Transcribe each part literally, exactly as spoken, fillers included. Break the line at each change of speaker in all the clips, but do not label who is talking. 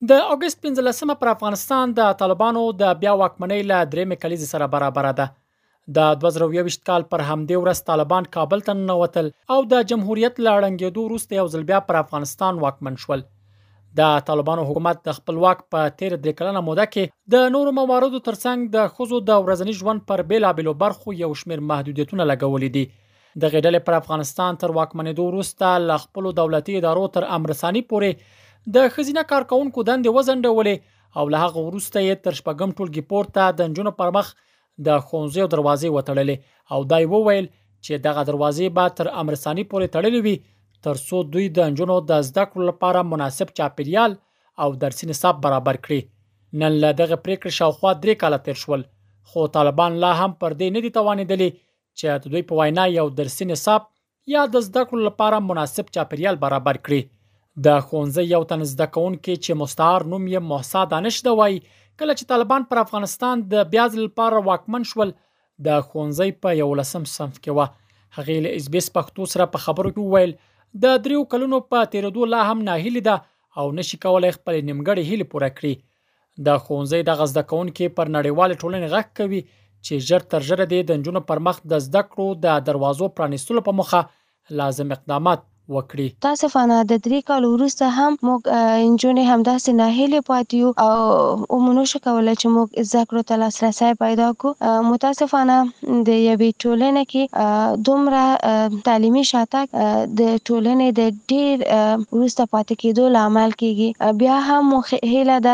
د اگست پنځلسمه پر افغانستان د طالبانو د بیا واکمنۍ له درېیمې کلیزې سره برابره ده. د دوه زره یوویشت کال پر همدې ورځ طالبان کابل ته ننوتل او د جمهوریت له ړنګېدو وروسته یو ځل بیا پر افغانستان واکمن شول. د طالبانو حکومت د خپل واک په تیر درې کلنه موده کې د نورو مواردو ترڅنګ د ښځو د ورځني ژوند پر بیلابیلو برخو یو شمېر محدودیتونه لګولي دي. د غېډلې پر افغانستان تر واکمنېدو وروسته له خپلو دولتي ادارو تر امرساني پورې د ښځینه کارکوونکو دندې وځنډولې او له هغه وروسته یې تر شپږم ټولګي پورته د نجونو پر مخ د ښوونځیو دروازې وتړلې او دا یې وویل چې دغه دروازې به تر امرساني پورې تړلې وي تر څو دوی د نجونو د زده کړو لپاره مناسب چاپیریال او درسي نصاب برابر کړي. نن له دغه پریکړې شاوخوا درې کاله تیر شول، خو طالبان لا هم پر دې نه دي توانېدلي چې د دوی په وینا یو درسي نصاب یا د زده کړو لپاره مناسب چاپیریال برابر کړي. د ښوونځي یو تن زده کوونکی چې مستعار نوم یې محسا دانش ده وایي کله چې طالبان پر افغانستان د بیا ځل لپاره واکمن شول د ښوونځي په یولسم صنف کې وه. هغې له اس بي اس پښتو سره په خبرو کې وویل د دریو کلونو په تېرېدو لا هم ناهیلې ده او نشي کولی خپلې نیمګړې هیلې پوره کړي. د ښوونځي دغه زده کوونکي پر نړیوالې ټولنې غږ کوي چې ژر تر ژره دې د نجونو پر مخ د زده کړو د دروازو پرانیستلو په موخه لازم اقدامات وکړي.
متاسفانه د درې کالو وروسته هم موږ نجونې همداسې ناهیلې پاتې یو او موږ نشو کولی چې موږ زده کړو ته لاسرسی پیدا کړو. متاسفانه د یوې ټولنې کې دومره تعلیمي شاتګ د ټولنې د ډېر وروسته پاتې کېدو لامل کېږي. بیا هم هیله ده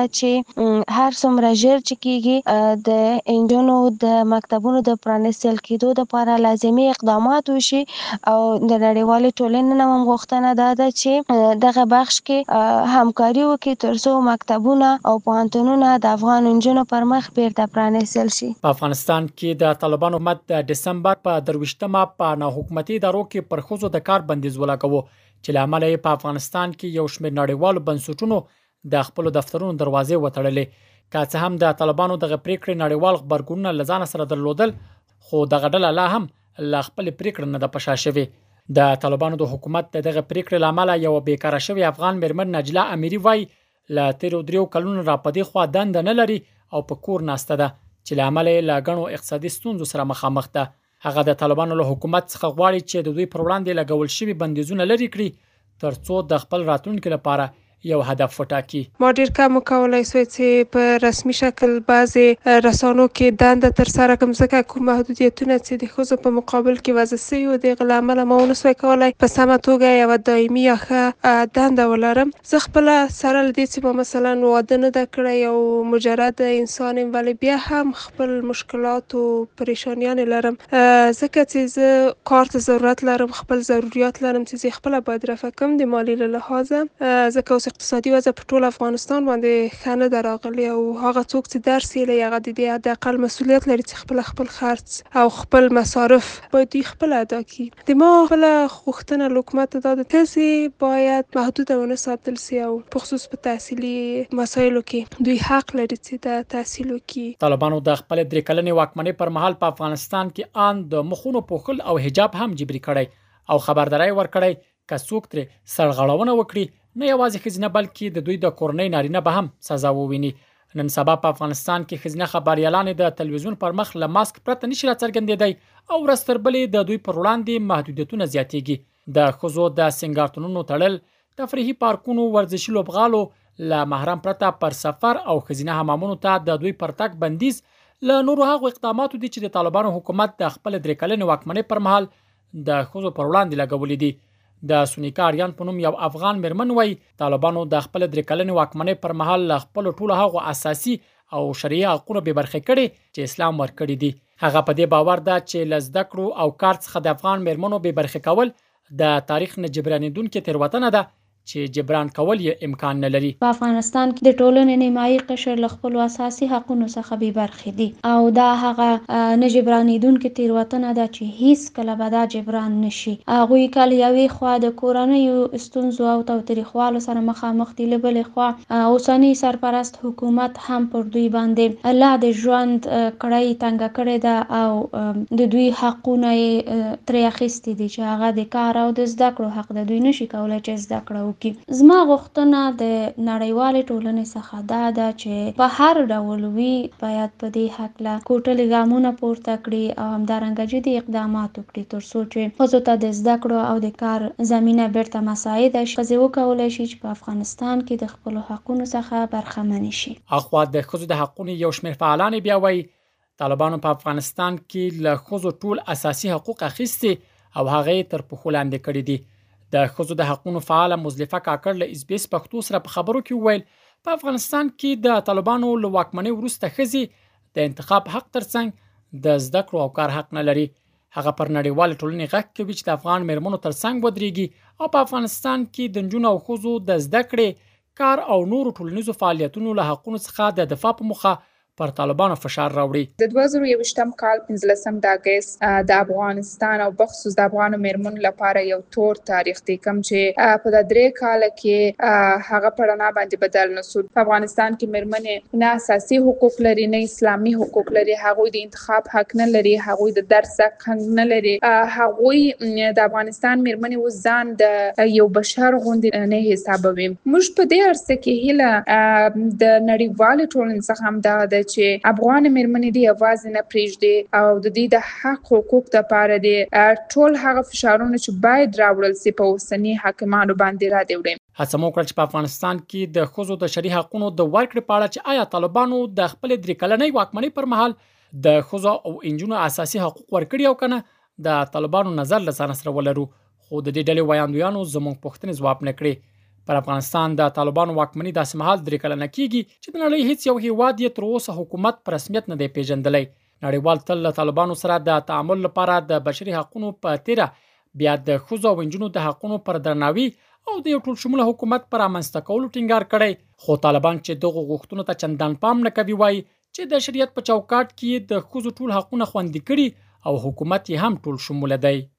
چې هر څومره ژر چې کېږي د نجونو د مکتبونو د پرانیستل کېدو دپاره لازمي اقدامات وشي او د نړیوالې ټولنې نه غوښتنه دا ده چې دغه بخش کې همکاري وکړي ترڅو مکتبونه او پوهنتونونه د افغان نجونو پر مخ بیرته پرانیستل شي.
په افغانستان کې د طالبانو حکومت د دسمبر په درویشتمه په ناحکومتي ادارو کې پر ښځو د کار بندیز ولګاوه چې له امله یې په افغانستان کې یو شمېر نړیوالو بنسټونو د خپلو دفترونو دروازې وتړلې. که څه هم د طالبانو دغه پریکړې نړیوال غبرګونونه له ځانه سره درلودل، خو دغه ډله لا هم له خپلې پریکړې نه ده په شا شوې. د طالبانو د حکومت د دغه پریکړې له امله یوه بیکاره شوې افغان میرمن نجله امیري وایي له تېرو دریو کلونو را په دې خوا دنده نه لري او په کور ناسته ده چې له امله یې له ګڼو اقتصادي ستونزو سره مخامخ ده. هغه د طالبانو له حکومت څخه غواړي چې د دوی پر وړاندې لګول شوي بندیزونه لرې کړي تر څو د خپل راتلونکي لپاره یو هدف وټاکي.
ما ډیر کم وکولای سوی چې په رسمي شکل بعضې رسانو کې دنده ترسره کړم ځکه کوم محدودیتونه چې د ښځو په مقابل کې وضع سوي وو د هغې له امله ما ونه سوی کولی په سمه توګه یوه دایمي یا ښه دنده ولرم. زه خپله سره له دې چې ما مثلا واده نه ده کړی یو مجرد انسان یم ولې بیا هم خپل مشکلات او پریشانیانې لرم ځکه چې زه کار ته ضرورت لرم، خپل ضروریات لرم چې زه خپله باید رفع کړم د مالي له لحاظه ځکه اوس اقتصادي وضع په ټول افغانستان باندې ښه نه ده راغلې او هغه څوک چې درس یې لري هغه د دې حداقل مسؤلیت لري چې خپله خپل خرڅ او خپل مصارف باید دوی خپله ادا کړي. د ما خپله غوښتنه له حکومته دا ده ښځې باید محدوده ونه ساتل سي او په خصوص په تحصیلي مسایلو کې دوی حق لري چې د تحصیل وکړي.
طالبانو د خپلې درې کلنې واکمنۍ پر مهال په افغانستان کې ان د مخونو پوښل او حجاب هم جبري کړی او خبرداری ورکړی که څوک ترې سرغړونه وکړي نه یوازې ښځینه بلکې د دوی د کورنۍ نارینه به هم سزا وویني. نن سبا په افغانستان کې ښځینه خبریالانې د تلویزیون پر مخ له ماسک پرته نشي راڅرګندېدی او ورځ تر بلې د دوی پر وړاندې محدودیتونه زیاتېږي. د ښځو د سینګارتونونو تړل، تفریحي پارکونو، ورزشي لوبغالو له محرم پرته پر سفر او ښځینه حمامونو ته د دوی پر تګ بندیز له نورو هغو اقداماتو دي چې د طالبانو حکومت د خپل درې کلنې واکمنۍ پر مهال د ښځو پر وړاندې لګولي دي. د سونیکا اریان په نوم یو افغان میرمن وایي طالبانو د خپل درې کلنې واکمنۍ پر مهال له خپلو ټولو هغو اساسي او شرعي حقونو بې برخې کړي چې اسلام ورکړي دي. هغه په دې باور ده چې له زده کړو او کار څخه د افغان میرمنو بې برخې کول د تاریخ نه جبرانېدونکې تېروتنه ده چې جبران کول یې امکان نه لري.
په افغانستان کې د ټولنې نیمایي قشر له خپلو اساسي حقونو څخه بې برخې دي او دا هغه نه جبرانېدونکې تېروتنه ده چې هیڅ کله به دا جبران نشي. هغوی کله یوې خوا د کورنیو ستونزو او تاوتریخوالو سره مخامخ دي، له بلې خوا اوسني سرپرست حکومت هم پر دوی باندې لا د ژوند کړۍ تنګه کړې ده او د دوی حقونه یې ترې اخیستي دي چې هغه د کار او د زده کړو حق ده. دوی نشي کولی چې زده کړه وکړي. زما غوښتنه د نړیوالې ټولنې څخه دا ده چې په هر ډول وي باید په دې هکله کوټلې ګامونه پورته کړي او همدارنګه جدي اقدامات وکړي تر څو چې ښځو ته د زده کړو او د کار زمینه بیرته مساعده شي. ښځې وکولی شي چې په افغانستان کې د خپلو حقونو څخه برخمنې شي.
اخوا د ښځو د حقونو یو شمېر فعالان بیا وایي طالبانو په افغانستان کې له ښځو ټول اساسي حقوق اخیستي او هغه تر پښو لاندې کړي دي. د ښځو د حقونو فعاله مزدلفه کاکړ له اس بي اس پښتو سره په خبرو کې وویل په افغانستان کې د طالبانو له واکمنۍ وروسته ښځې د انتخاب حق ترڅنګ د زده کړو او کار حق نه لري. هغه پر نړیوال ټولنې غږ کوي چې د افغان میرمنو ترڅنګ ودرېږي او په افغانستان کې د نجونو او ښځو د زده کړې، کار او نورو ټولنیزو فعالیتونو له حقونو څخه د دفاع په موخه پر طالبانو فشار راوړي.
د دوه زره یوویشتم کال پنځلسم د اګست د افغانستان او بخصوص د افغانو میرمنو لپاره یو تور تاریخ دی کوم چې په د درې کال کې هغه په رڼا باندې بدل نشو. په افغانستان کې میرمنې نه اساسي حقوق لري، نه اسلامي حقوق لري، هغوی د انتخاب حق نه لري، هغوی د درس حق نه لري، هغوی د افغانستان میرمنې اوس ځان د یو بشر غوندې نه حسابوي. موږ په دې عرصه کې هیله د نړیوال ټولنې څخه هم دا چې افغان میرمنې دی یوازې نه پرېږدي او د دې د حق حقوق لپاره دی ټول هغه فشارونه چې باید راوړل سي په اوسني حاکمانو باندې را دي وړي.
هڅه مو وکړه چې په افغانستان کې د ښځو د شرعي حقونو د ورکړې په اړه چې آیا طالبانو د خپل درې کلنۍ واکمنۍ پر مهال د ښځو او انجونو اساسي حقوق ورکړي او کنه د طالبانو نظر له ځان سره ولرو. خو د دې ډلې ویاندویانو زموږ پوښتنې ځواب نه کړې. پر افغانستان د طالبانو واکمنۍ داسې مهال درې کلنه کیږي چې د نړۍ هیڅ یو هیواد یې تر اوسه حکومت په رسمیت نه دی پیژندلی. نړیوال تل له طالبانو سره د تعامل لپاره د بشري حقونو په تیره بیا د ښځو او نجونو د حقونو پر درناوي او د یو ټول شموله حکومت پر رامنځته کولو ټینګار کړی. خو طالبان چې دغه غوښتنو ته چندان پام نه کوي وایي چې د شریعت په چوکاټ کې د ښځو ټول حقونه خوندي کړي او حکومت یې هم ټول شموله دی.